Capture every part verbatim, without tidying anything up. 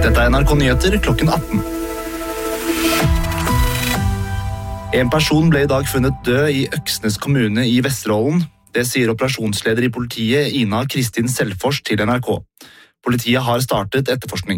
Dette er N R K Nyheter klokken atten. En person ble i dag funnet død i Øksnes kommune i Vesterålen. Det sier operasjonsleder i politiet Ina Kristin Selfors til N R K. Politiet har startet etterforskning.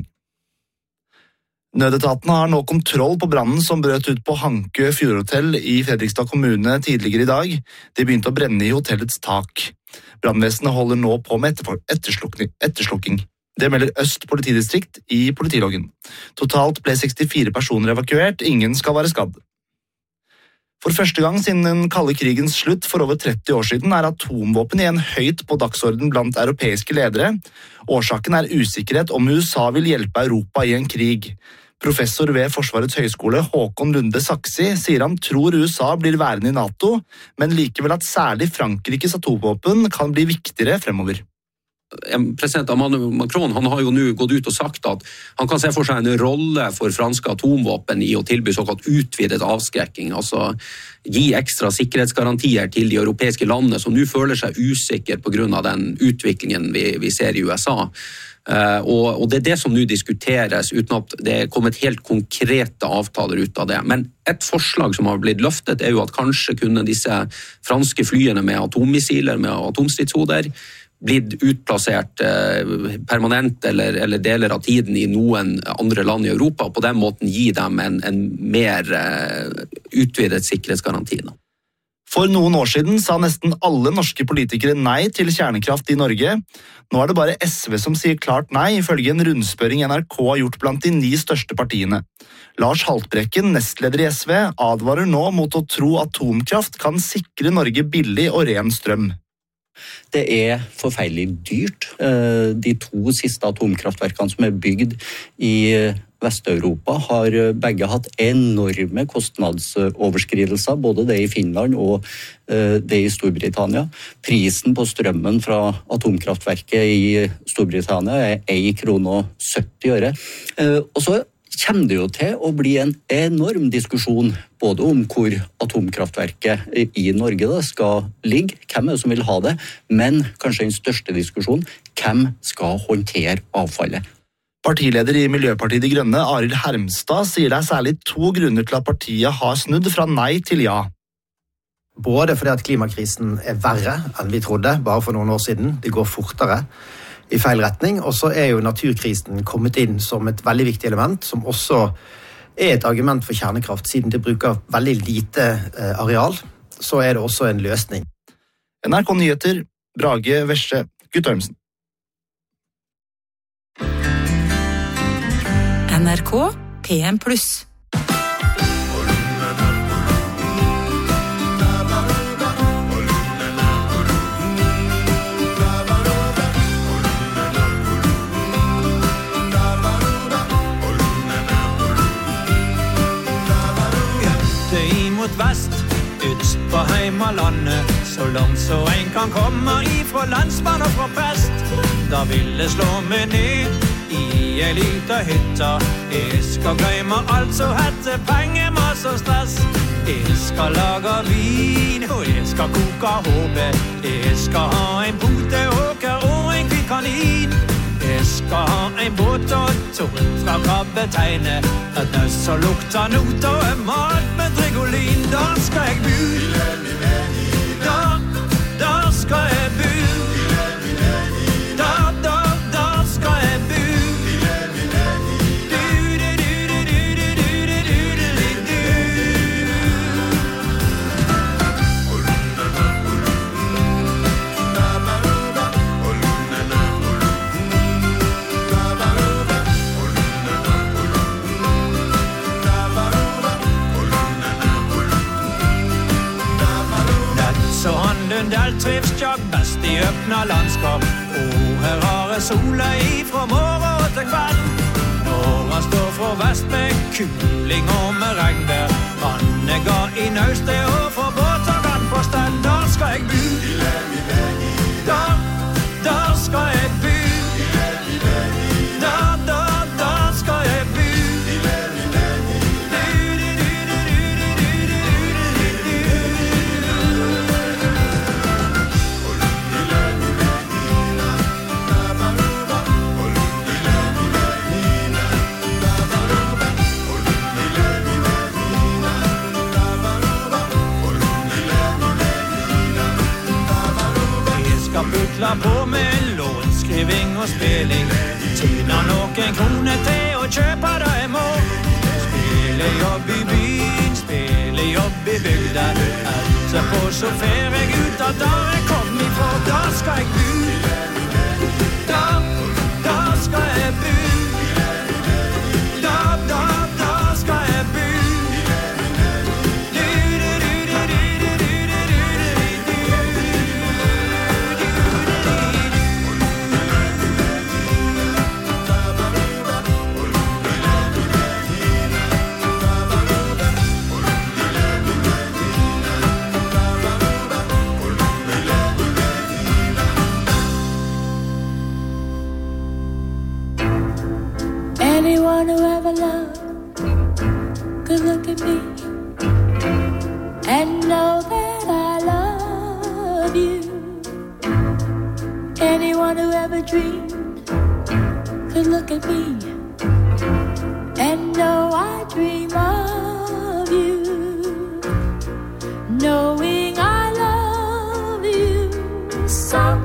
Nødetaten har nå kontroll på brannen som brøt ut på Hankø Fjordhotell i Fredrikstad kommune tidligere i dag. Det begynte å brenne i hotellets tak. Brannvesenet holder nå på med etterslukking. Det melder Øst politidistrikt i politiloggen. Totalt ble sekstifire personer evakuert, ingen skal være skadd. For første gang siden den kalde krigens slutt for over tretti år siden er atomvåpen igjen høyt på dagsorden blant europeiske ledere. Årsaken er usikkerhet om U S A vil hjelpe Europa i en krig. Professor ved Forsvarets høgskole Håkon Lunde Saksi sier han tror U S A blir værende i NATO, men likevel at særlig Frankrikes atomvåpen kan bli viktigere fremover. President Emmanuel Macron han har jo nå gått ut og sagt at han kan se for seg en rolle for franske atomvåpen i å tilby såkalt utvidet avskrekking, altså gi ekstra sikkerhetsgarantier til de europeiske landene som nå føler seg usikre på grunn av den utviklingen vi, vi ser i U S A. Uh, og, og det er det som nå diskuteres uten at det er kommet helt konkrete avtaler ut av det. Men et forslag som har blitt løftet er jo at kanskje kunne disse franske flyene med atommissiler, med atomstridshoder, blitt utplassert eh, permanent eller, eller deler av tiden i noen andre land i Europa, og på den måten gi dem en, en mer eh, utvidet sikkerhetsgaranti. For noen år siden sa nesten alle norske politikere nei til kjernekraft i Norge. Nå er det bare S V som sier klart nei, ifølge en rundspørring N R K har gjort blant de ni største partiene. Lars Haltbrekken, nestleder i S V, advarer nå mot å tro atomkraft kan sikre Norge billig og ren strøm. Det er forferdelig dyrt. De to siste atomkraftverkene som er bygd i Vest-Europa har begge hatt enorme kostnadsoverskridelser, både det i Finland og det i Storbritannia. Prisen på strømmen fra atomkraftverket i Storbritannia er én krone og sytti øre. Og så kommer det jo til å bli en enorm diskusjon både om hvor atomkraftverket i Norge da skal ligge, hvem er det som vil ha det, men kanskje den største diskusjonen, hvem skal håndtere avfallet? Partileder i Miljøpartiet De Grønne, Arild Hermstad, sier det er særlig to grunner til at partiet har snudd fra nei til ja. Både fordi at klimakrisen er verre enn vi trodde, bare for noen år siden. Det går fortere i feil retning, og så er jo naturkrisen kommet inn som et veldig viktig element, som også er et argument for kjernekraft, siden det bruker veldig lite areal, så er det også en løsning. N R K Nyheter, Brage Vesje, Guttormsen. N R K P M pluss. Vest, utst på heimalandet, så langt så en kan komme ifra landsmann og fra prest. Da vil det slå meg ned i en liten hytta. Jeg skal glemme alt så hette penger, mas og stress. Jeg skal lage vin, og jeg skal koke håpe. Jeg skal ha en poteåker og en kvitt kanin. Jeg skal ha en båt og tål fra krabbetegnet. Et nøs og lukta not og en mat med Drigolin. Der skal jeg bu. Der, der skal jeg bu. Der, der, der skal jeg bu. Der trives jeg best i øppna landskap, og her har jeg sola ifra morgen til kveld. Når han står fra vest med kuling og med regnvær, han er ga i nøste og fra båtagene på stell. Der skal jeg bu. Der, der skal jeg bu. Der, der, der skal jeg bu. pusla på med låtskriving och spelning. Tjänar någon kroner till och köpa det må. Spela jobb i byn, spela jobb i bygda. Alltså på så färre ut att där är kom ifrån. Där ska jag bu. Där, där ska jag bu. Där, där, där ska jag bu. Anyone who ever loved could look at me and know that I love you. Anyone who ever dreamed could look at me and know I dream of you. Knowing I love you so.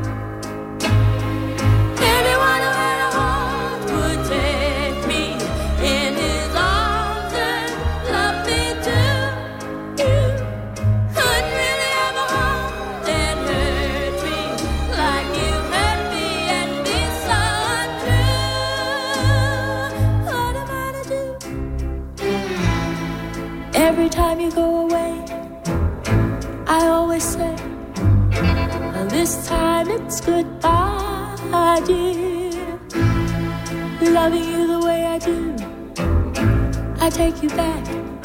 Every time you go away, I always say, well, this time it's goodbye, dear. Loving you the way I do, I take you back.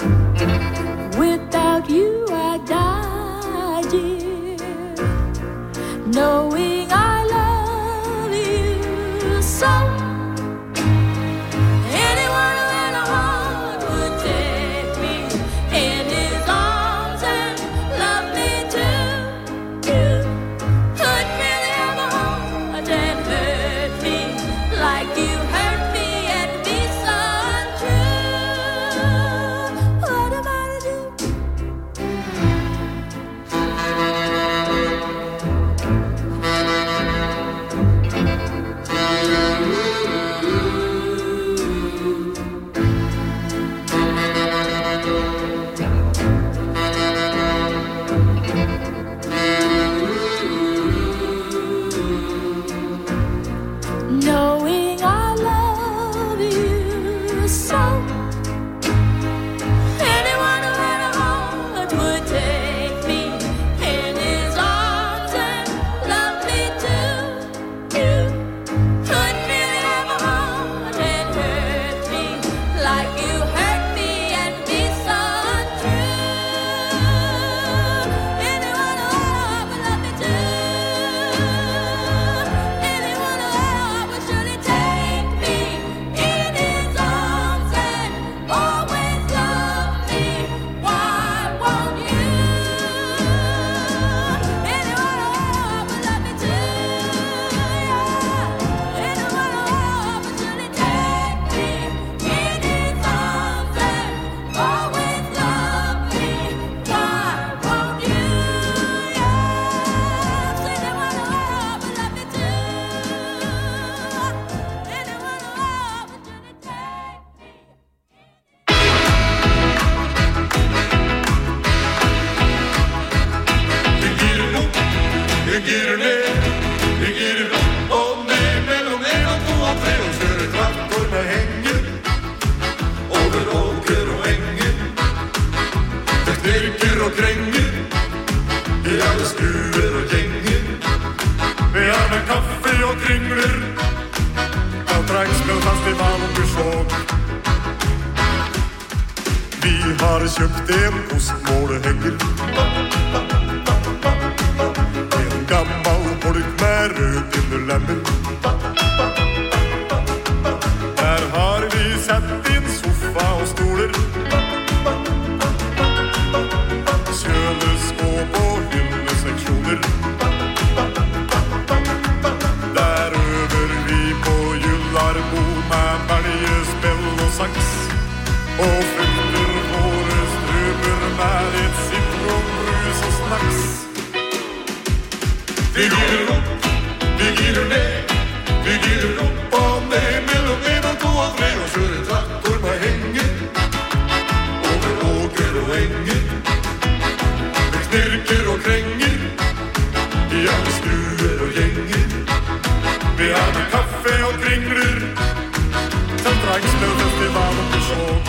Without you, I die, dear. Knowing I love you so. Vi glider upp, girer ned, vi girer opp og ned, mellom en og to og tre, og kjører traktor med henger, over åker og enger, med knirker og krenger, ja, med skruer og gjenger, vi har med kaffe og kringler, som Dragsmøllfestival og besåk.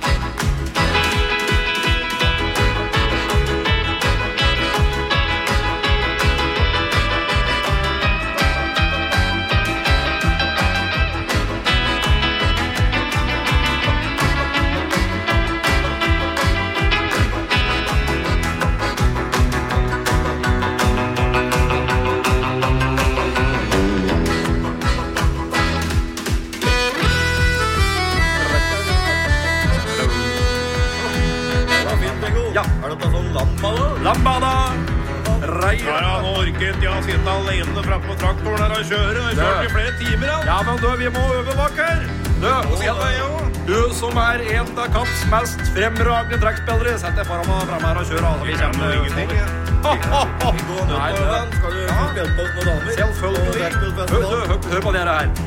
Lambada! Reier! Ja, nå orket jeg sitte alene frem på traktoren her og kjøre. Jeg kjørte i flere timer, ja. Ja, men du, vi må øve bakker. Du, du som er en av Kapps mest fremragende trekkspillere, sett deg foran meg frem her og kjøre. Altså, vi kommer ingenting. Vi går ned på den. Skal du få spille på noen damer? Selvfølgelig. Hør, hør, hør på dere her.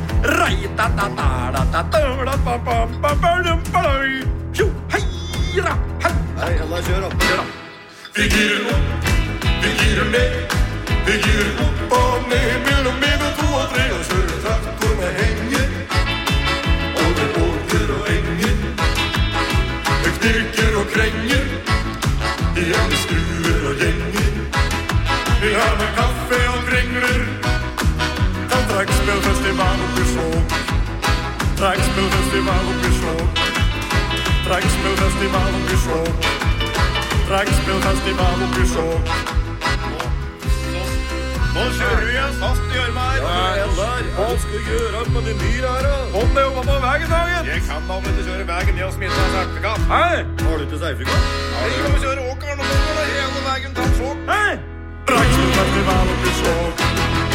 Hei, alla kjør opp. Kjør opp. Vi girer opp, vi girer ned, vi girer opp og ned, mellom en og to og tre, og kjører traktor med henger, over åker og enger, med knirker og krenger, ja, med skruer og gjenger, vi har med kaffe og kringler, kan Dragsmøllfestival opp i Skjåk, Dragsmøllfestival opp i Skjåk, Dragsmøllfestival opp i Skjåk, Dragsmøllfestival opp i Skjåk. Nå kjører vi en fast i armen her. Ja, Eldar. Hva skal vi gjøre på den nye her, da? Kom deg opp på veien, dagen. Jeg kan da om ikke kjøre veien ned og smitte av sertifikat. Hei! Har du ikke sertifikat? Ja, jeg kan kjøre åkeren og måler hele veien til Skjåk. Hei! Dragsmøllfestival opp i Skjåk.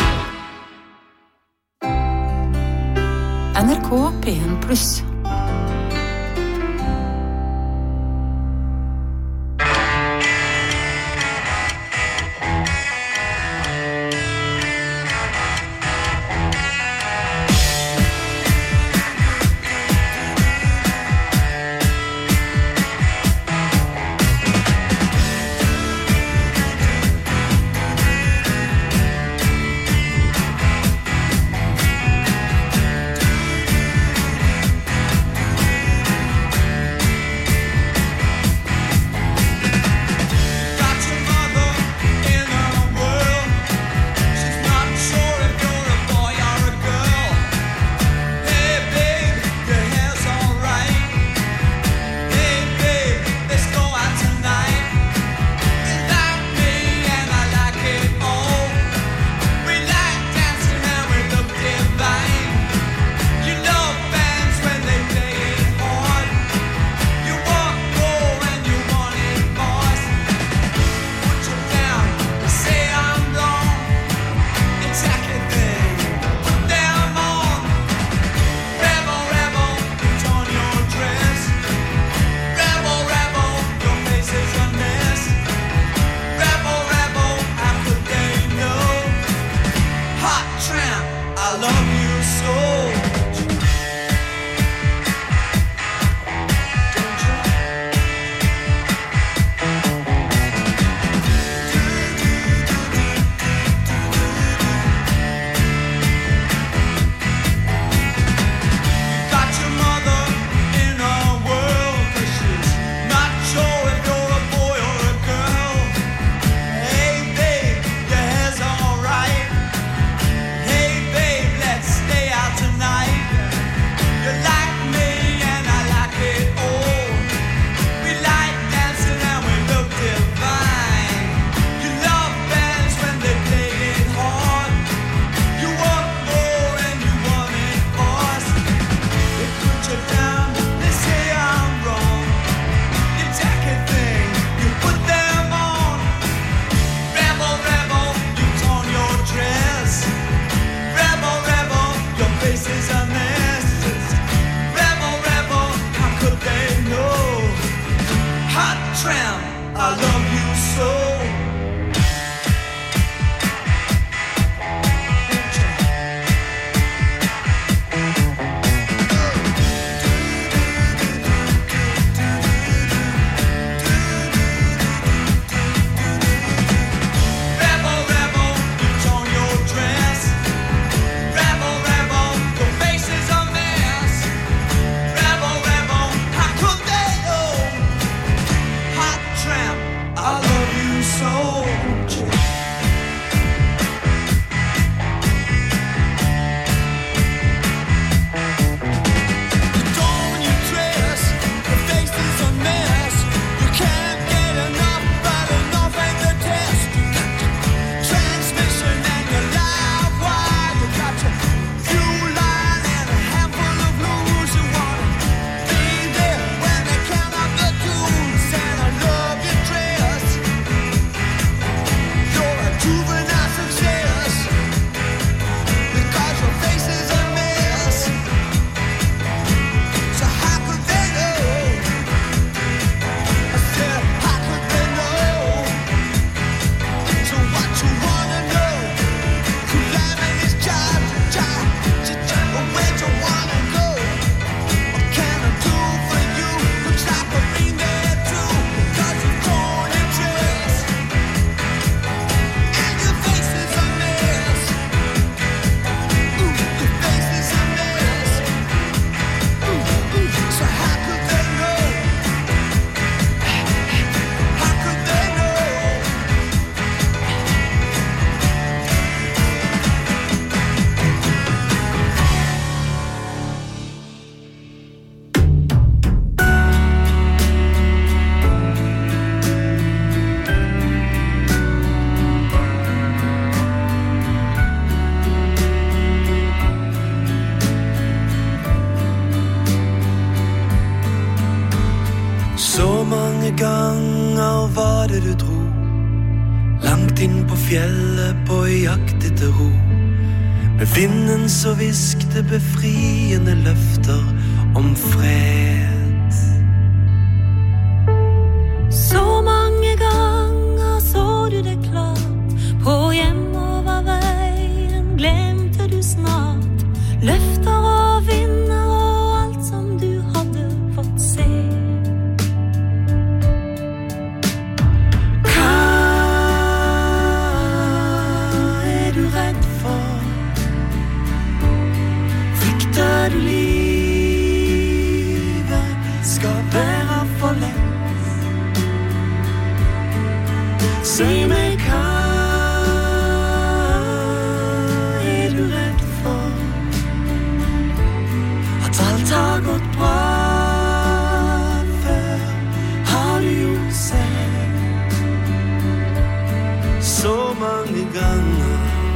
N R K P en pluss. fjellet på jakt etter ro, med vinden så viskte befriende løfter om fred. Så mange ganger så du det klart, på hjemoverveien glemte du snart løfter og vinder og alt som du hadde fått se. Du livet skal være for lett. Si meg hva er du redd for? At alt har gått bra før, har du jo sett så mange ganger.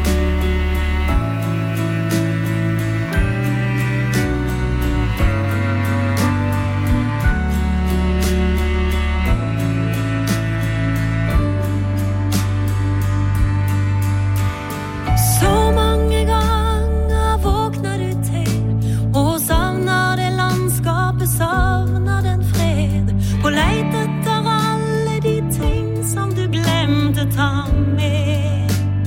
Savner den fred, på leit etter alle de ting som du glemte ta med.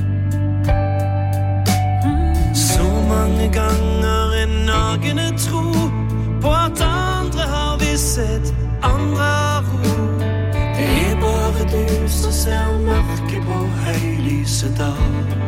Mm. Så mange ganger en nagende tro på at andre har visshet, andre har ro. Det er bare du som ser mørke på høylyse dag.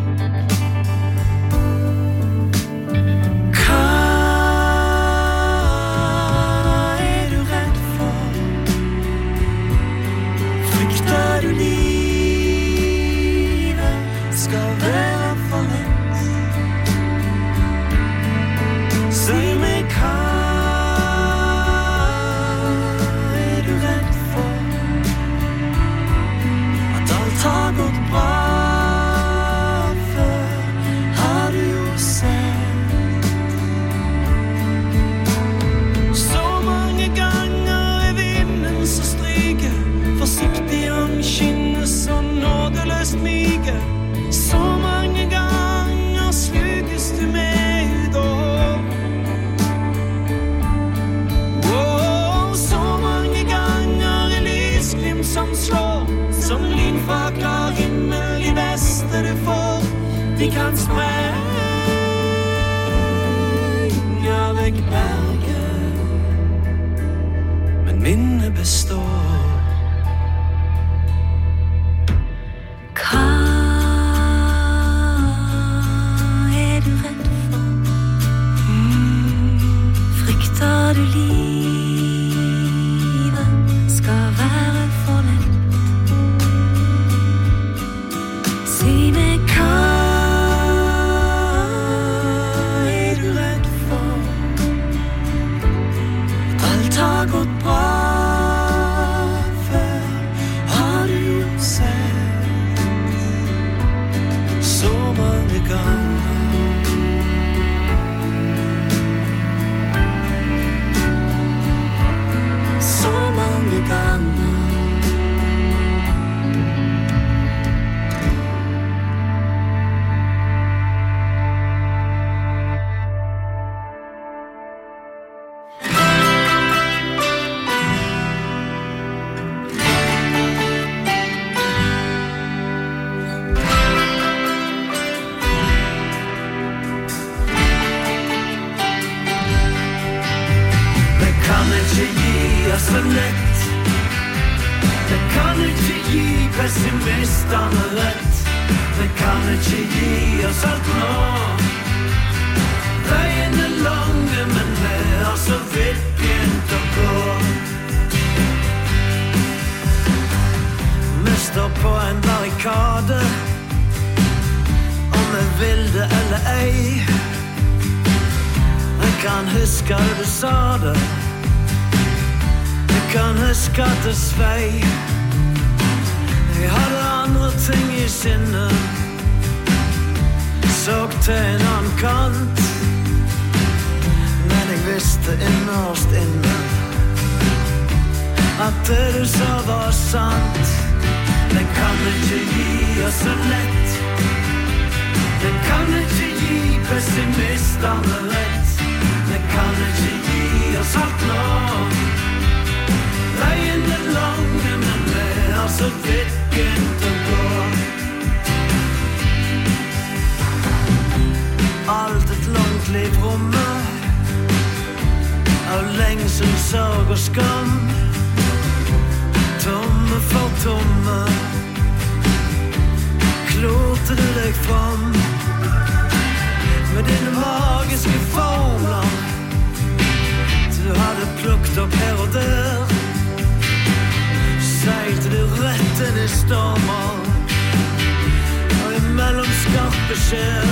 De kan sprenge vekk berget, men minnet består. Hva er du redd for? Frykter du livet skal være for lett? Si meg hva pessimistene rett. Det kan ikke gi oss alt nå. Veien er lange, men vi har så vidt begynt å gå. Vi står på en barrikade, om vi vil det eller ei. Jeg kan huske du sa det, jeg kan huske at det svei. Jeg hadde andre ting i sinnet, såg til en annen kant, men jeg visste innerst inne at det du sa var sant. Den kan ikke gi oss så lett. Den kan ikke gi pessimistene rett. Den kan ikke gi oss alt nå. Veien er lang, men vi har så vidt begynt å gå. Alt et langt liv rommet av lengsel, sorg og skam. Tomme for tomme klorte du deg fram med dine magiske formler du hadde plukket opp her og der. Seilte du rett inn i stormer og imellom skarpe skjer.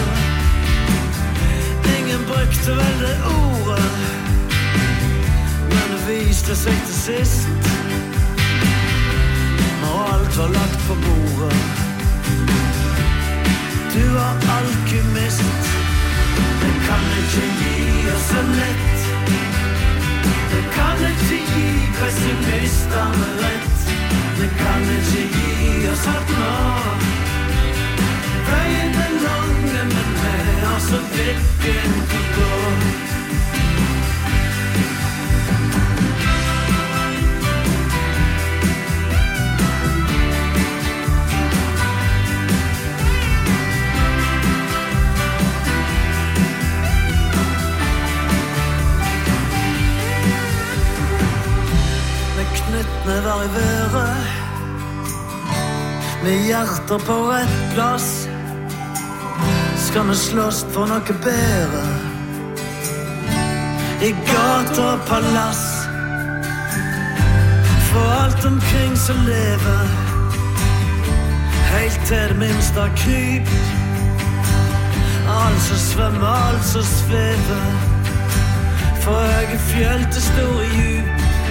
Ingen brukte vel det ordet, men det viste seg til sist når alt var lagt på bordet. Du var alkymist. Det kan ikke gi oss så lett. Det kan ikke gi pessimistene rett. Det kan ikke gi oss alt nå. Veien er lang, men vi har så vidt begynt å gå. Knyttene var i været, med hjerter på rett plass. Skal vi slåss for noe bedre i gata og palass. For alt omkring som lever, helt til det minste kryp. Alt som svømmer, alt som svever, for høye fjell til store djup.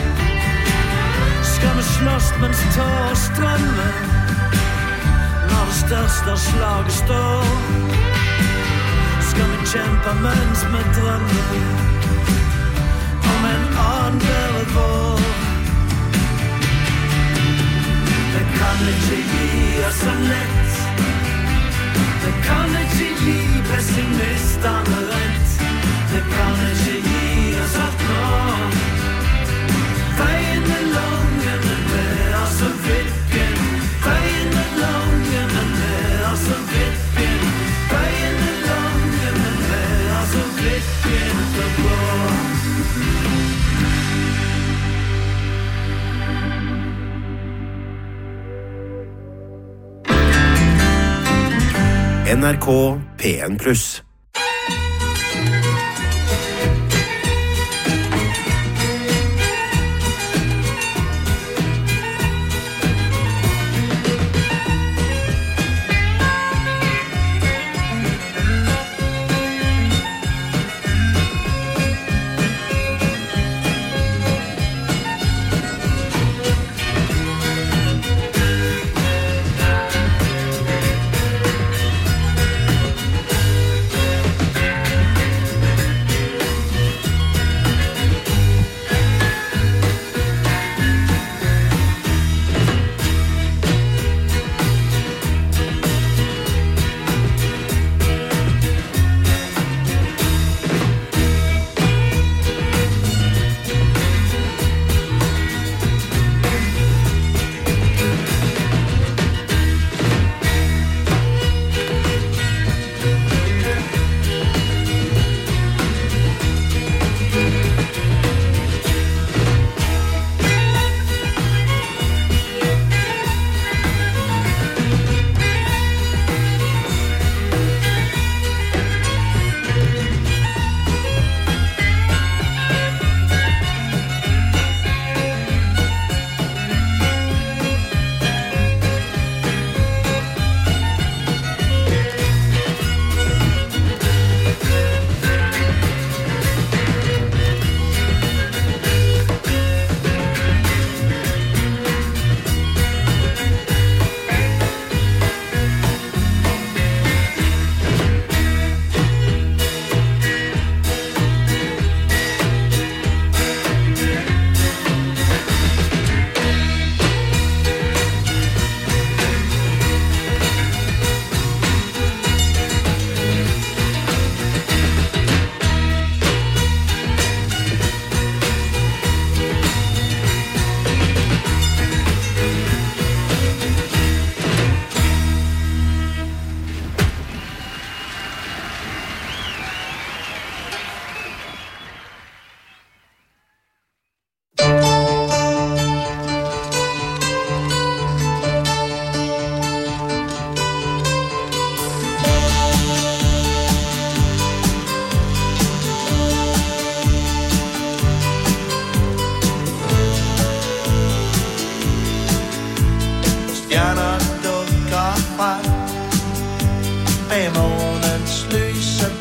Skal vi slåss mens tårer strømmer, når det største slaget står. Skal vi kjempe mens vi drømmer om en annen bedre vår. Det kan ikke gi oss så lett. Det kan ikke gi pessimistene rett. Det kan ikke gi oss alt nå. Veien er lang, men vi har så vidt begynt. Veien er lang, men vi har så vidt begynt. Veien er lang, men vi har så vidt begynt å gå. N R K P en pluss.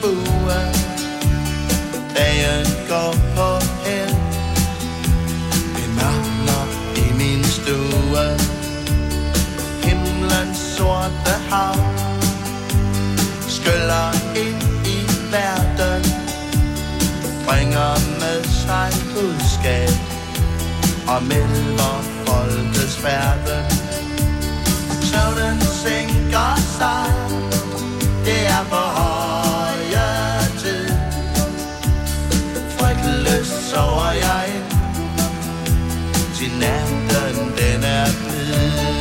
bue. Dagen går på held. Det mørkner i min stue. Himlens sorte hav skyller ind i verden, bringer med sig budskab og melder folkets færden. Søvnen sænker sig, det er på høje tid. Frygtløs sover jeg ind, til natten den er blid.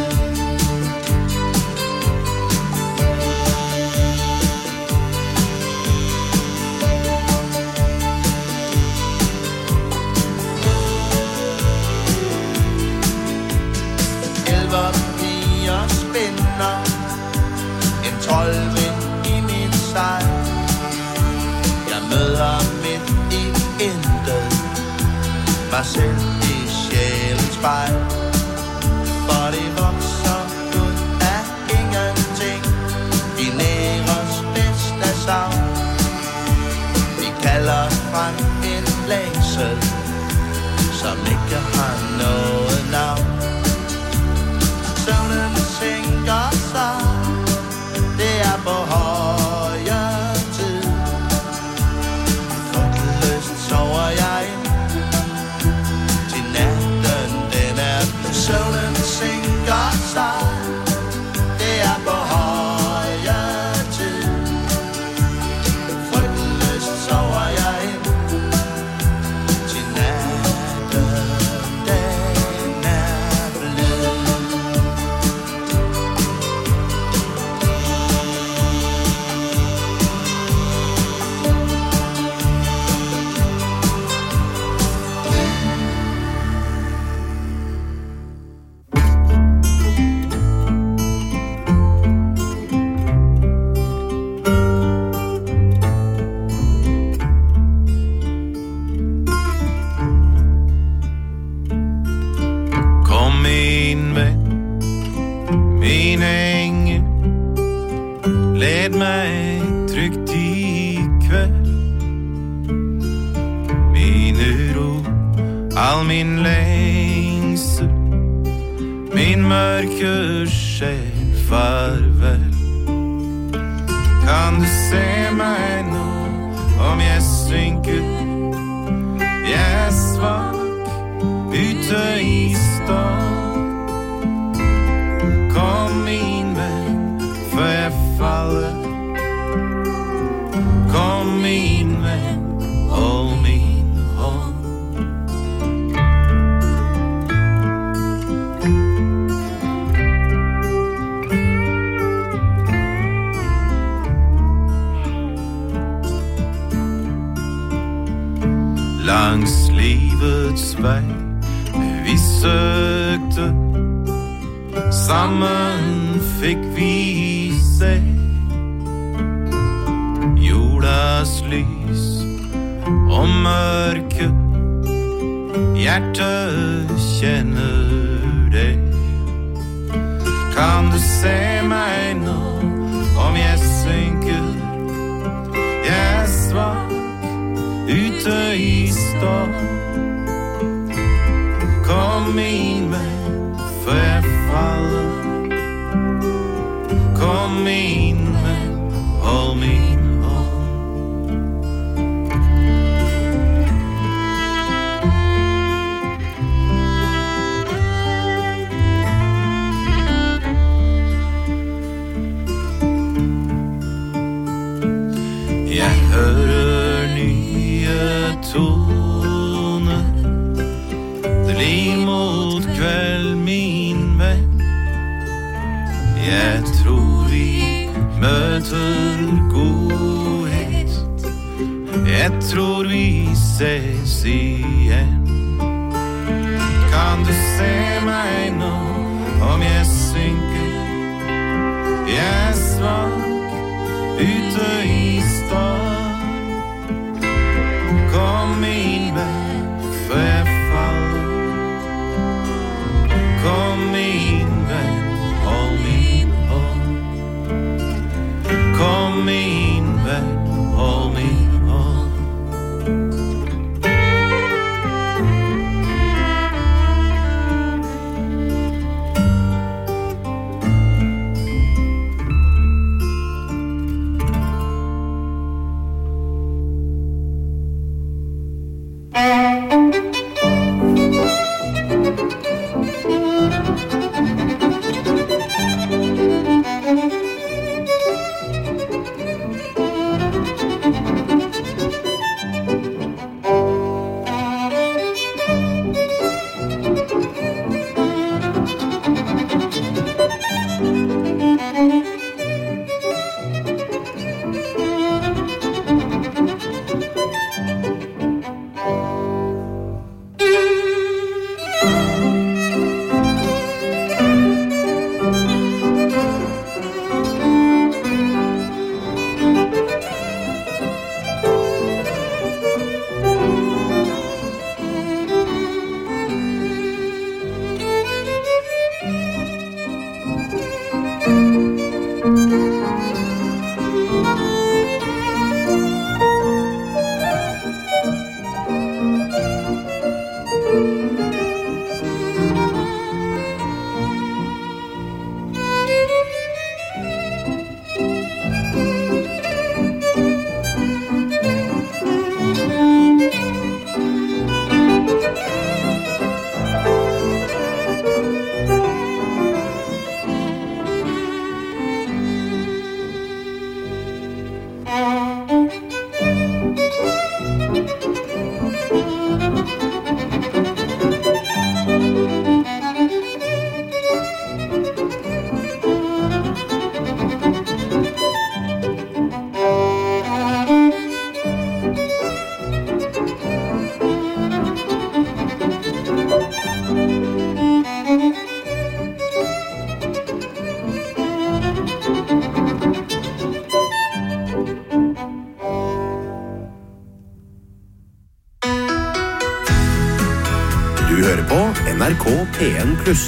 En troldvind i min sejl. Jeg møder midt i intet mig selv i sjælens spejl. For det vokser ud af ingenting i næres bedste savn. Vi kalder frem en længsel, som ikke har noget navn. Søvnen sænker sig, det er på høje tid. Frygtløst sover jeg ind, til natten den er blid. Søvnen sænker sig, det er på høje tid. Frygtløst sover jeg ind, til natten den er blid. Langs livets vej vi søgte, sammen fik vi se jordas lys og mørke. Hjertet kjenner det. Kan du se meg nå om jeg synker? Jeg er svak ute i storm. Kom min venn før jeg faller. Kom min venn, hold min hånd. Jeg hører nye toner. Det lir mot kveld, min venn. Jeg tror vi møter godhet. Jeg tror vi ses igjen. Kan du se meg nå om jeg synker? Jeg er svak ute i storm. Kom min venn før jeg faller. Kom min venn, hold min hånd. Kom min venn, hører på N R K P N pluss.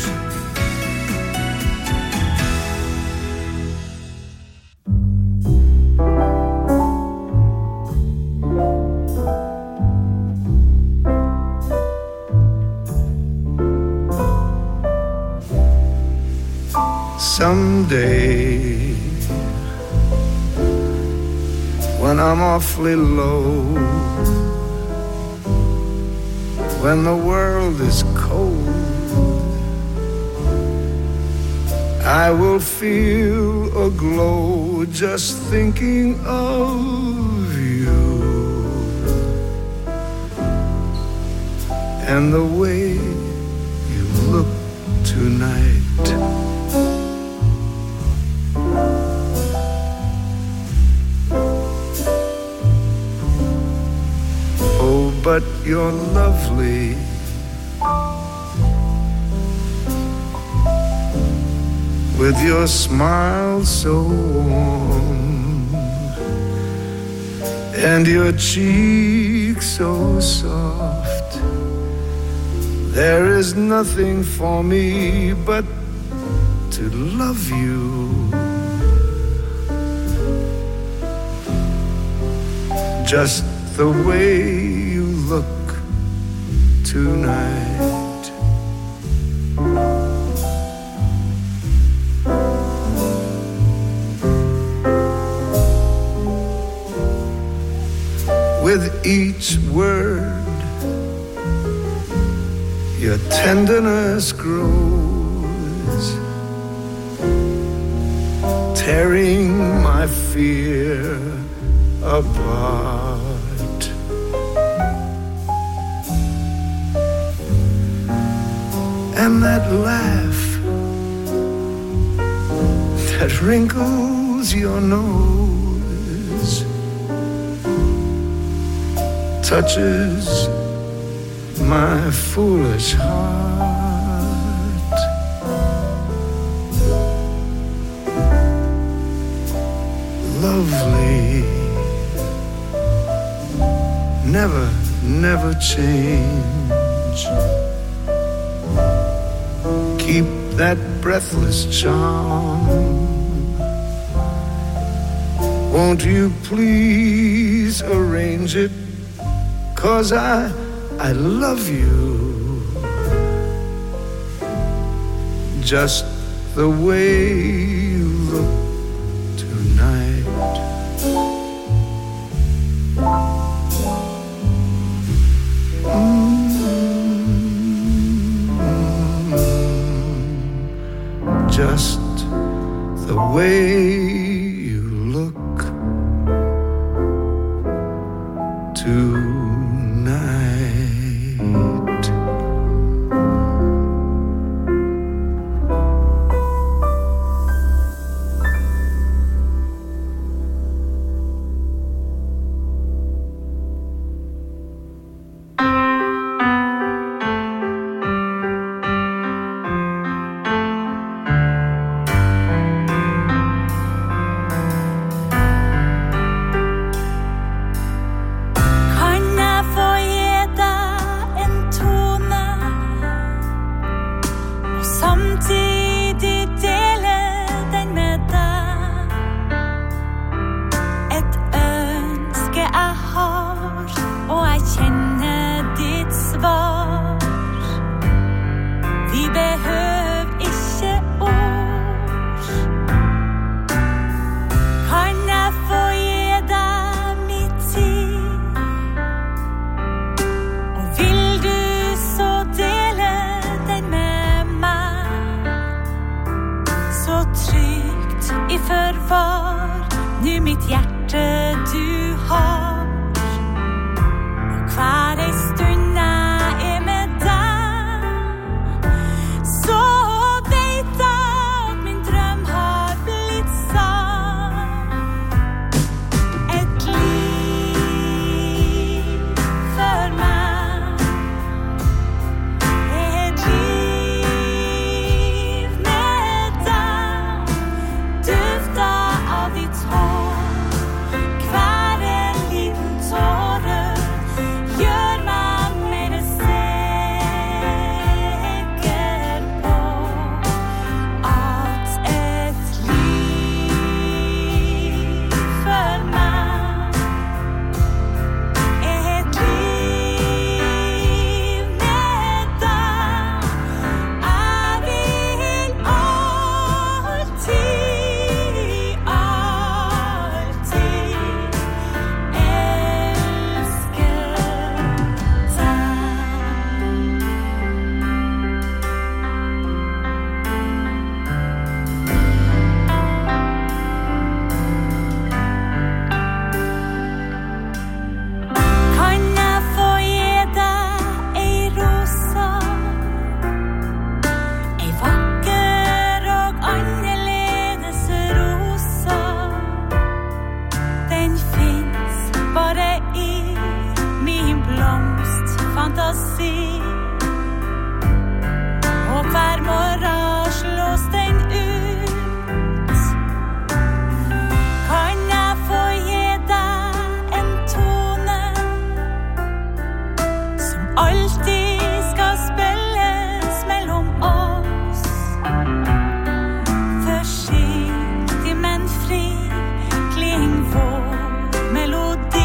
Someday, when I'm awfully low, when the world is cold, I will feel a glow just thinking of you and the way you look tonight. But you're lovely, with your smile so warm and your cheek so soft. There is nothing for me but to love you. Just the way look tonight. With each word, your tenderness grows, tearing my fear apart. And that laugh that wrinkles your nose touches my foolish heart. Lovely, never, never change. Keep that breathless charm. Won't you please arrange it? 'Cause I, I love you just the way you look tonight. Just the way you look tonight. Kan å si. Og hver morgen slås den ut. Kan jeg få gi deg en tone som alltid skal spilles mellom oss? Forsiktig, men fri kling vår melodi.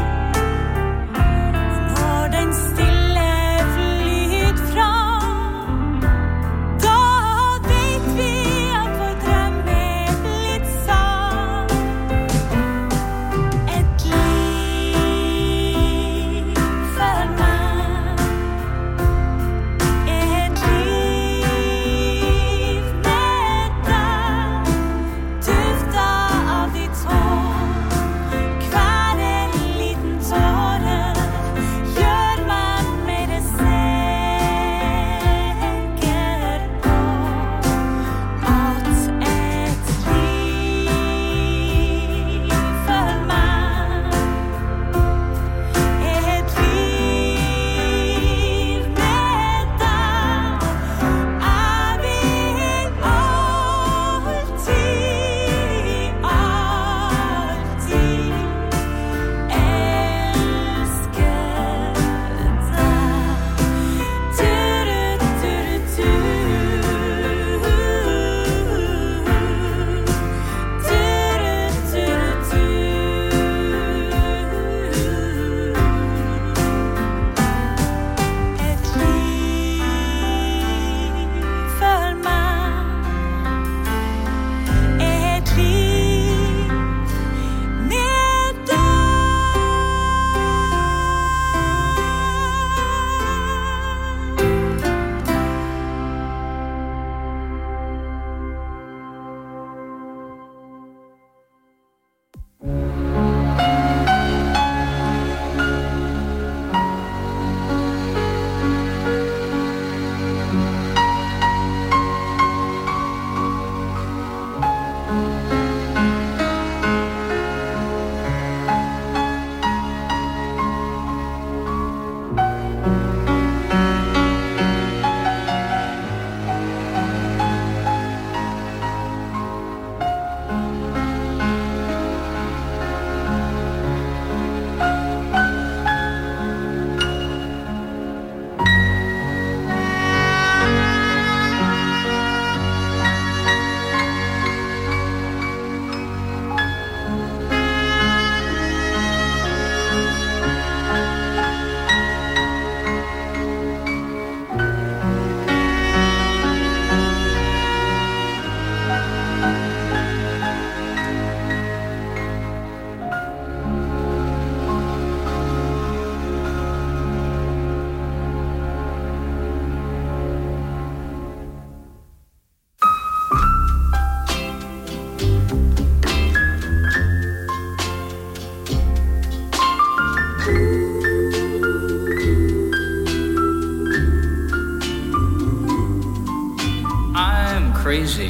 Crazy,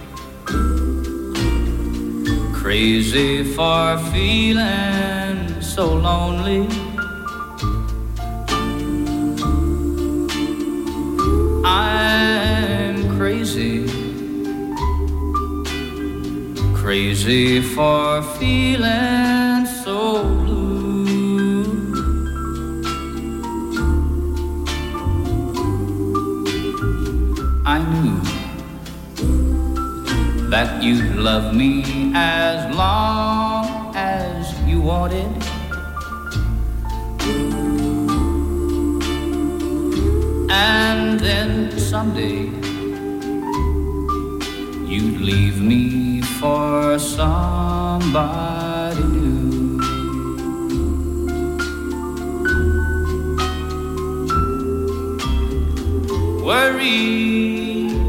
crazy for feeling so lonely. I'm crazy, crazy for feeling so blue. I knew that you'd love me as long as you wanted. And then someday you'd leave me for somebody new. Worry,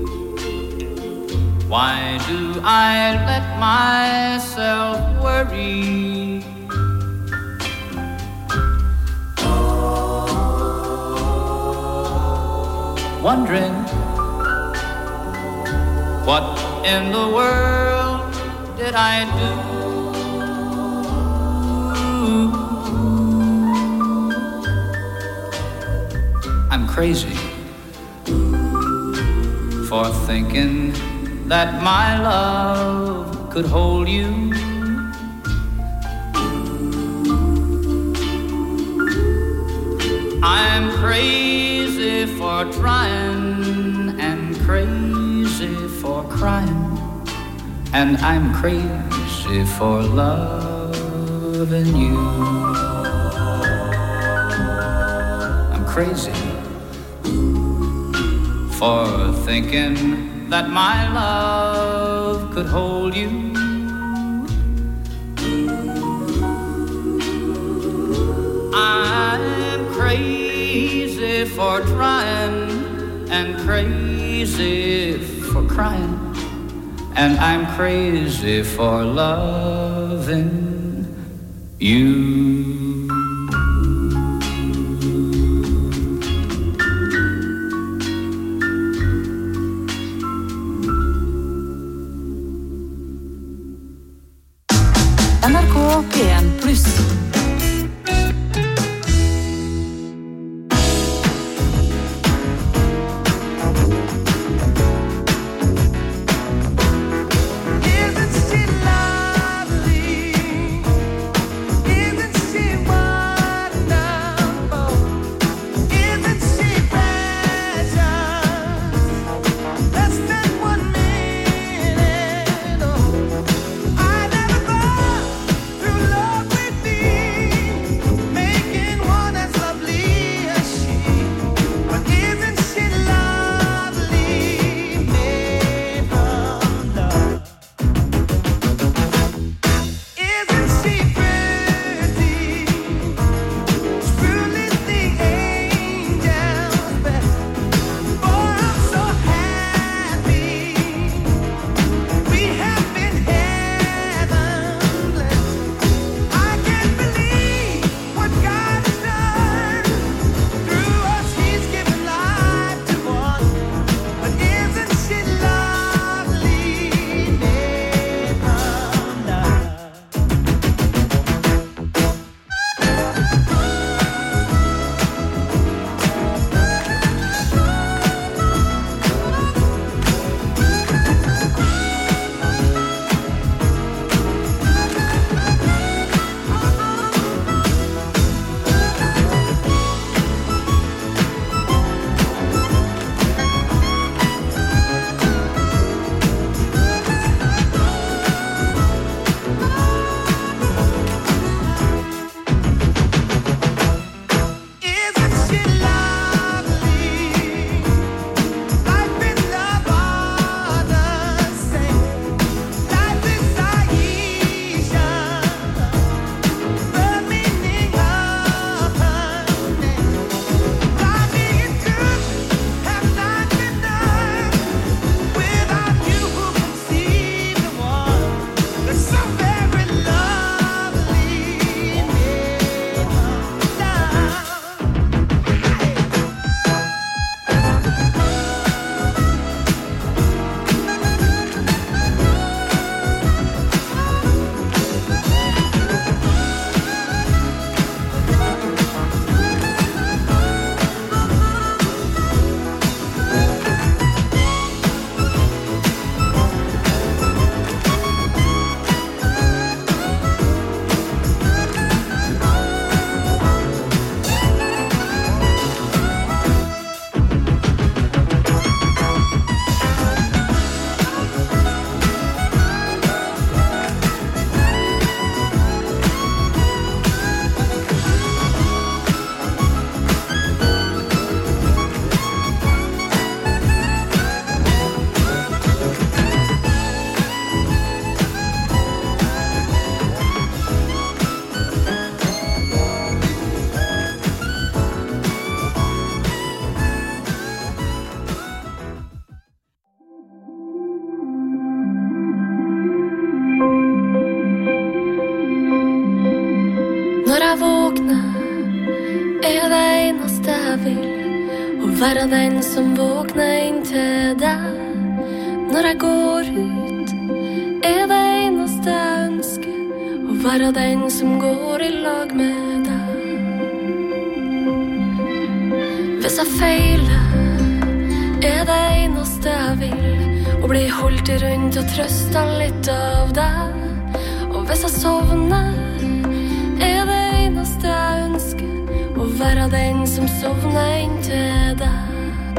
why do I let myself worry? Wondering what in the world did I do? crazy for thinking that my love could hold you. I'm crazy for trying and crazy for crying, and I'm crazy for loving you. I'm crazy for thinking that my love could hold you. I'm crazy for trying and crazy for crying, and I'm crazy for loving you. N R K P en pluss. Være den som våkner inn til deg. Når jeg går ut, er det eneste jeg ønsker, å være den som går i lag med deg. Hvis jeg feiler, er det eneste jeg vil å bli holdt rundt og trøsta litt av deg. Og hvis jeg sovner, er det eneste jeg ønsker å være den som sovner inntil deg.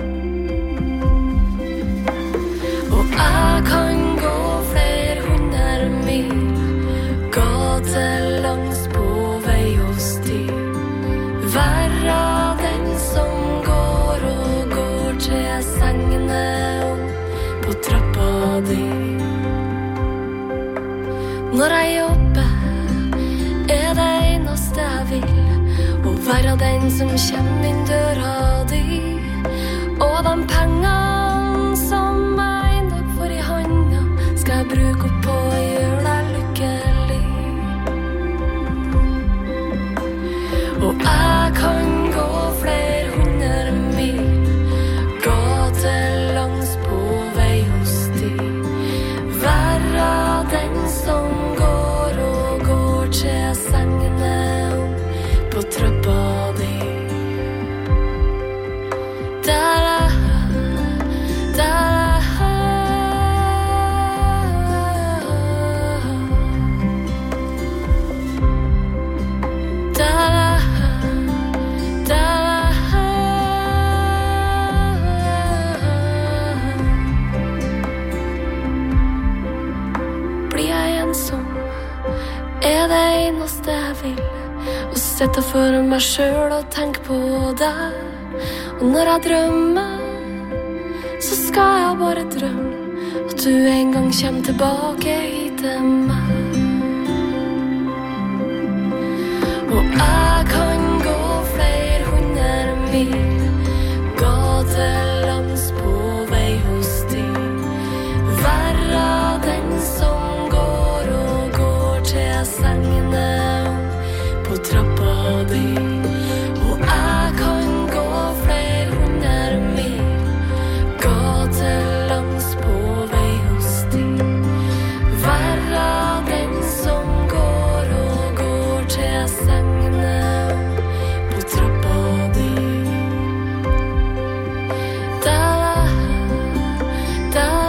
Og jeg kan gå flere hundre mil, gatelangs på vei og sti, være den som går og går til sengene om på trappa di. Når jeg jobber, er det eneste jeg vil å være den som kommer inn døra di. Og de pengene som jeg en dag får i handa, skal jeg bruke opp på å gjøre deg lykkelig. Og jeg kan gå flere hundre mil, gatelangs på vei og sti, være den som går og går til sengene om på trappa di. Der er, der er det eneste jeg vil, å sette for meg selv og tenke på deg. Og når jeg drømmer, så skal jeg bare drømme at du en gang kommer tilbake hit til meg. Og jeg kan gå flere hundre mil, gatelangs på vei og sti, være den som går og går til sengene på trappa di. Og jeg kan gå flere hundre mil, gatelangs på vei og sti, være den som går og går til sengene på trappa di. Da, da,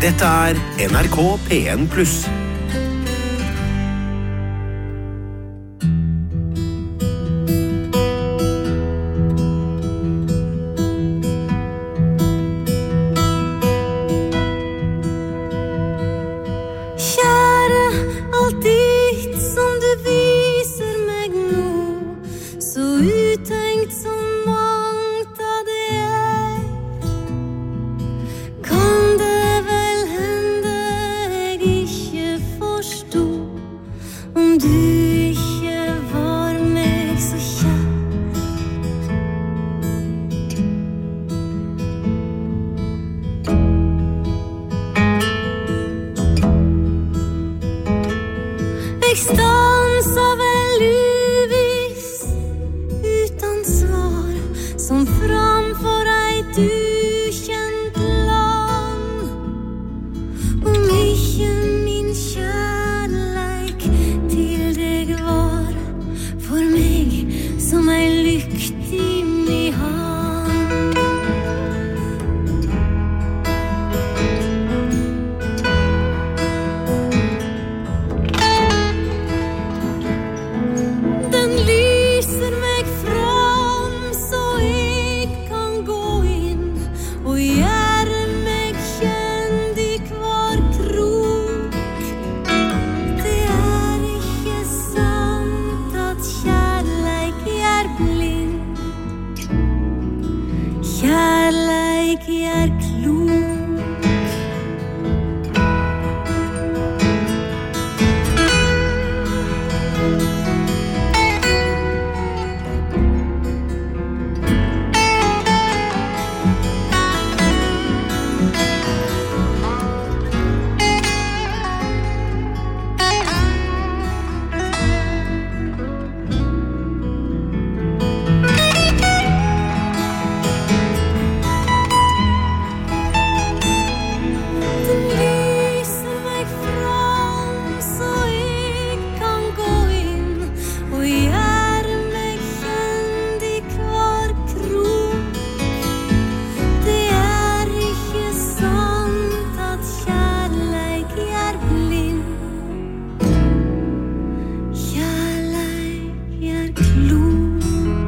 Dette er N R K P en pluss. Kjære, alt ditt som du viser meg nå, så uttenkt som mangt av det er. Kan det vel hende jeg ikke forstod om du ikke var meg så kjær? Jeg stansa vel uviss, uten svar, som framfor et ukjent land. Om ikke min kjærleik til deg var for meg som ei lykt i min hand. Den lyser meg fram så jeg kan gå inn og gjøre meg kjent i hver krok. Det er ikke sant at kjærleik er blind. Kjærleik er klok. Den lyser meg fram så jeg kan gå inn og gjøre meg kjent i hver krok. Det er ikke sant at kjærleik er blind. Kjærleik er klok.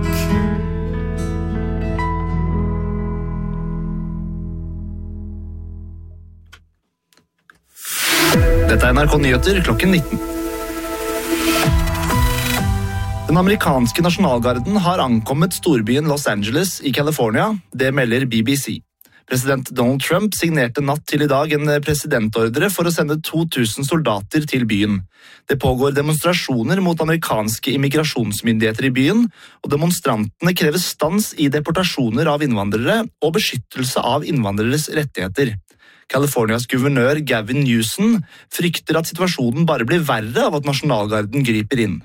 Dette er N R K Nyheter klokken nitten. Den amerikanske nasjonalgarden har ankommet storbyen Los Angeles i California, det melder B B C. President Donald Trump signerte natt til i dag en presidentordre for å sende to tusen soldater til byen. Det pågår demonstrasjoner mot amerikanske immigrasjonsmyndigheter i byen, og demonstrantene krever stans i deportasjoner av innvandrere og beskyttelse av innvandreres rettigheter. Californias guvernør Gavin Newsom frykter at situasjonen bare blir verre av at nasjonalgarden griper inn.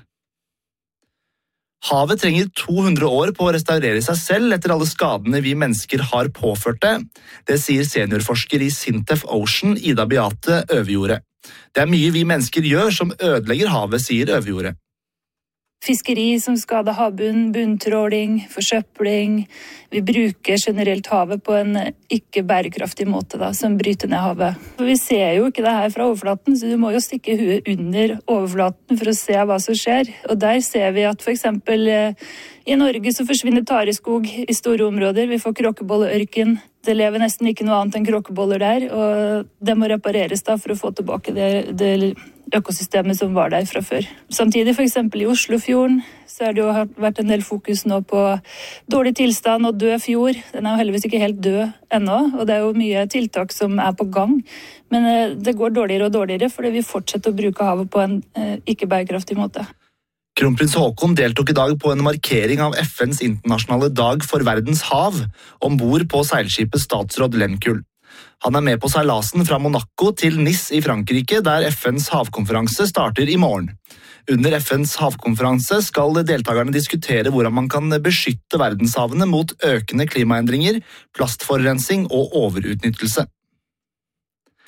Havet trenger to hundre år på å restaurere seg selv etter alle skadene vi mennesker har påført det. Det sier seniorforsker i Sintef Ocean, Ida Beate Øverjordet. Det er mye vi mennesker gjør som ødelegger havet, sier Øverjordet. Fiskeri som skader havbunn, bunntråling, forsøpling. Vi bruker generelt havet på en ikke bærekraftig måte da, som bryter ned havet. For vi ser jo ikke det her fra overflaten, så du må jo stikke huet under overflaten for å se hva som skjer. Og der ser vi at for eksempel i Norge så forsvinner tareskog i store områder. Vi får kråkebolleørken. Det lever nesten ikke noe annet enn kråkeboller der, og det må repareres da for å få tilbake det, det økosystemet som var der fra før. Samtidig for eksempel i Oslofjorden så har det jo vært en del fokus nå på dårlig tilstand og død fjord. Den er jo heldigvis ikke helt død ennå, og det er jo mye tiltak som er på gang. Men det går dårligere og dårligere fordi vi fortsetter å bruke havet på en ikke bærekraftig måte. Kronprins Haakon deltok i dag på en markering av F N's internasjonale dag for verdens hav, ombord på seilskipet Statsråd Lehmkuhl. Han er med på seilasen fra Monaco til Nice i Frankrike, der F N's havkonferanse starter i morgen. Under F N's havkonferanse skal deltakerne diskutere hvordan man kan beskytte verdenshavene mot økende klimaendringer, plastforurensning og overutnyttelse.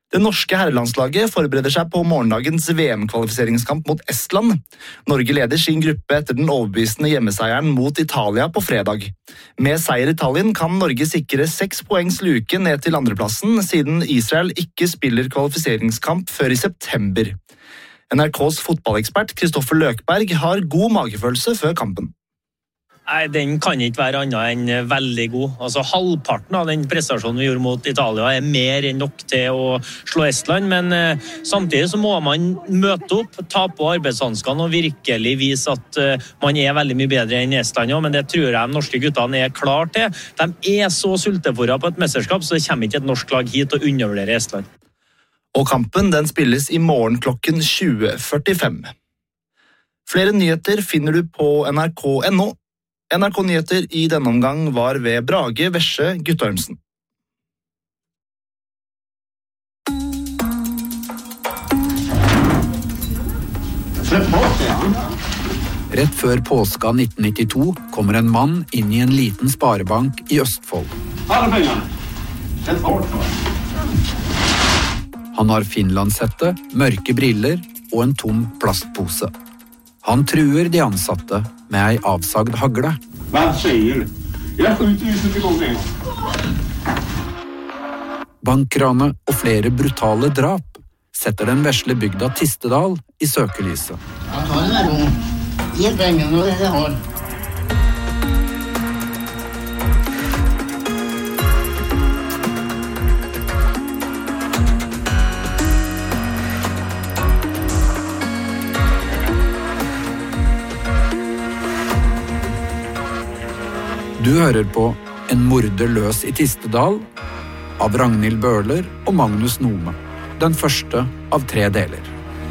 Det norske herrelandslaget forbereder seg på morgendagens V M-kvalifiseringskamp mot Estland. Norge leder sin gruppe etter den overbevisende hjemmeseieren mot Italia på fredag. Med seier i Italien kan Norge sikre seks poengs luke ned til andreplassen, siden Israel ikke spiller kvalifiseringskamp før i september. N R K's fotballekspert Kristoffer Løkberg har god magefølelse før kampen. Nei, den kan ikke være annet enn veldig god. Altså, halvparten av den prestasjonen vi gjorde mot Italia er mer enn nok til å slå Estland, men eh, samtidig så må man møte opp, ta på arbeidshanskene og virkelig vise at eh, man er veldig mye bedre enn Estland, ja, men det tror jeg de norske guttene er klar til. De er så sultefòret på et mesterskap, så det kommer ikke et norsk lag hit og undervurderer Estland. Og kampen den spilles i morgen klokken tjue førtifem. Flere nyheter finner du på N R K punktum N O. N R K-nyheter i denne omgang var ved Brage Vesje Guttormsen. Rett før påska nitten nittito kommer en mann inn i en liten sparebank i Østfold. Han har finlandshette, mørke briller og en tom plastpose. Han truer de ansatte med ei avsagd hagle. Hva sier du? Jeg skjuter ut til gången. Bankranet og flere brutale drap setter den vesle bygda Tistedal i søkelyset. Jeg tar den der om. Gi pengene og det jeg har. Du hører på En morder løs i Tistedal av Ragnhild Bøhler og Magnus Nome. Den første av tre deler.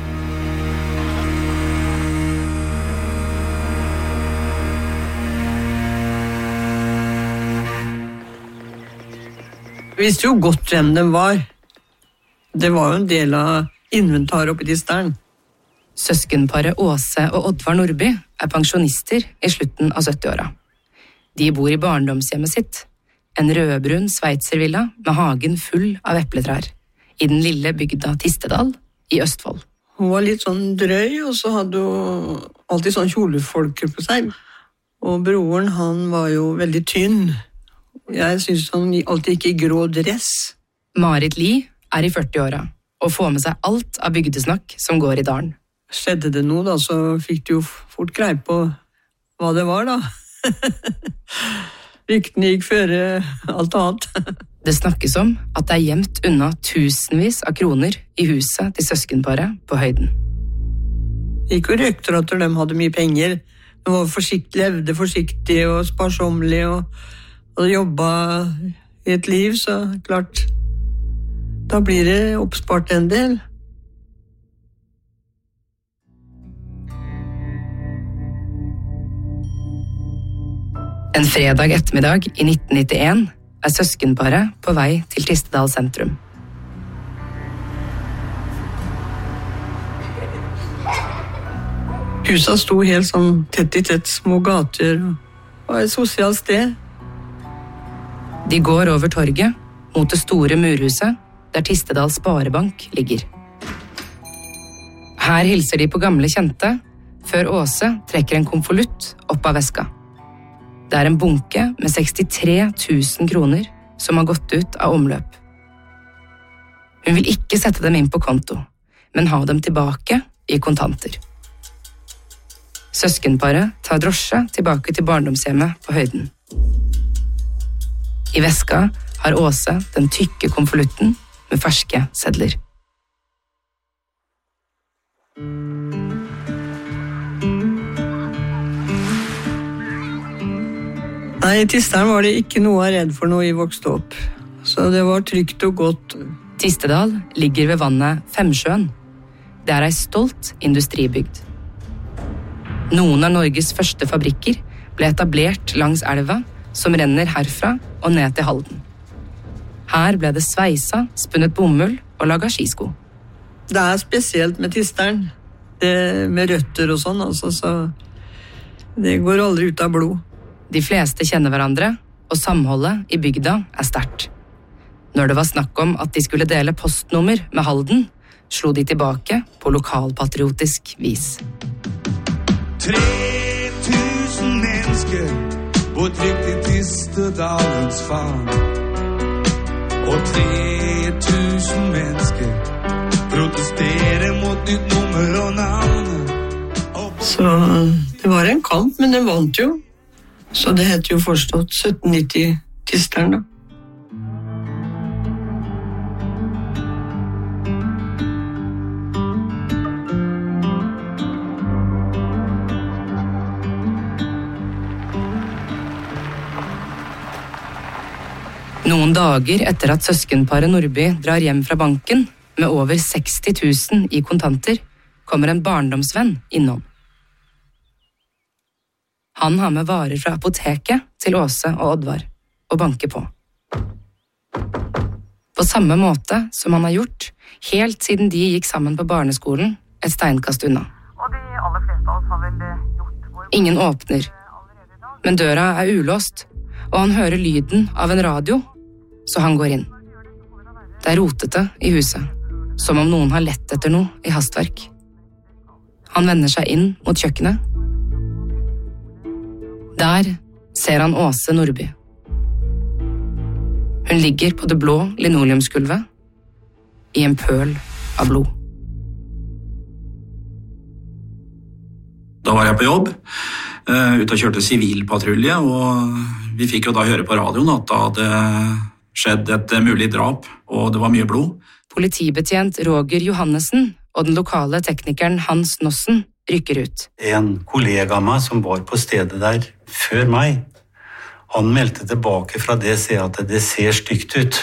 Vi visste jo godt hvem de var. Det var jo en del av inventar oppe i Tisteren. Søskenparet Åse og Oddvar Nordby er pensjonister i slutten av syttiåra. De bor i barndomshjemmet sitt, en rødbrun sveitservilla med hagen full av epletrær, i den lille bygda Tistedal i Østfold. Hun var litt sånn drøy, og så hadde hun alltid sånn kjolefolker på seg. Og broren, han var jo veldig tynn. Jeg synes han alltid gikk i grå dress. Marit Li er i førtiåra, og får med seg alt av bygdesnakk som går i dalen. Skjedde det noe da, så fikk du jo fort greie på hva det var da. Ryktene gikk før alt annet. Det snakkes om at det er gjemt unna tusenvis av kroner i huset til søskenparet på høyden. Det gikk jo rykter at de hadde mye penger. De var forsiktig, levde forsiktig og sparsomlig og, og jobbet i et liv, så klart, da blir det oppspart en del. En fredag ettermiddag i nitten nittien er søskenparet på vei til Tistedal sentrum. Huset sto helt sånn tett i tett, små gater, og var et sosialt sted. De går over torget mot det store murhuset der Tistedal Sparebank ligger. Her hilser de på gamle kjente, før Åse trekker en konvolutt opp av veska. Det er en bunke med sekstitre tusen kroner som har gått ut av omløp. Hun vil ikke sette dem inn på konto, men ha dem tilbake i kontanter. Søskenparet tar drosje tilbake til barndomshjemmet på høyden. I veska har Åse den tykke konvolutten med ferske sedler. Nei, i Tisteren var det ikke noe jeg redd for når vi vokste opp. Så det var trygt og godt. Tistedal ligger ved vannet Femsjøen. Det er ei stolt industribygd. Noen av Norges første fabrikker ble etablert langs elva, som renner herfra og ned til Halden. Her ble det sveisa, spunnet bomull og laget skisko. Det er spesielt med Tisteren. Det med røtter og sånn, altså, så det går aldri ut av blod. De fleste kjenner hverandre, og samholdet i bygda er sterkt. Når det var snakk om at de skulle dele postnummer med Halden, slo de tilbake på lokalpatriotisk vis. tre tusen mennesker på trygt i Tistedalens faen. Og tre tusen mennesker protesterer mot nytt nummer og navn. Så det var en kamp, men den vant jo. Så det heter jo forstått sytten nitti Tisteren da. Noen dager etter at søskenparet Nordby drar hjem fra banken med over seksti tusen i kontanter, kommer en barndomsvenn innom. Han har med varer fra apoteket til Åse og Oddvar og banker på. På samme måte som han har gjort helt siden de gikk sammen på barneskolen et steinkast unna. Ingen åpner, men døra er ulåst, og han hører lyden av en radio, så han går inn. Det er rotete i huset, som om noen har lett etter noe i hastverk. Han vender seg inn mot kjøkkenet. Der ser han Åse Nordby. Hun ligger på det blå linoleumsgulvet i en pøl av blod. Da var jeg på jobb, uh, ute og kjørte sivilpatrulje, og vi fikk jo da høre på radioen at da hadde skjedd et mulig drap, og det var mye blod. Politibetjent Roger Johannesen og den lokale teknikeren Hans Nossen rykker ut. En kollega av meg som var på stedet der før meg, han meldte tilbake fra det stedet at det ser stygt ut.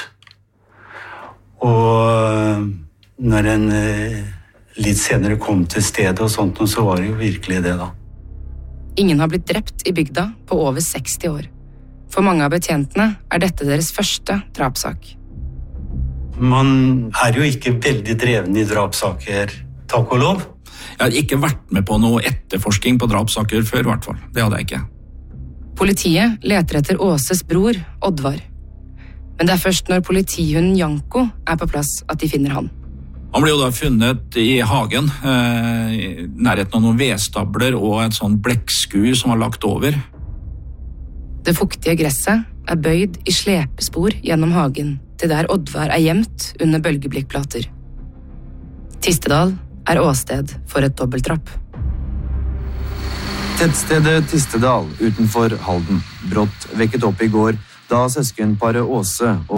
Og når en litt senere kom til stedet og sånt, så var det jo virkelig det da. Ingen har blitt drept i bygda på over seksti år. For mange av betjentene er dette deres første drapssak. Man er jo ikke veldig dreven i drapssaker, takk og lov. Jeg har ikke vært med på noe etterforsking på drapssaker før, i hvert fall. Det hadde jeg ikke. Politiet leter etter Åses bror, Oddvar. Men det er først når politihunden Janko er på plass at de finner han. Han ble jo da funnet i hagen, eh, i nærheten av noen vedstabler og et sånt blekkskur som var lagt over. Det fuktige gresset er bøyd i slepespor gjennom hagen, til der Oddvar er gjemt under bølgeblikkplater. Tistedal er åsted for et dobbeltdrapp. Tettstedet Tistedal utenfor Halden, brått vekket opp i går da søskenparet Åse og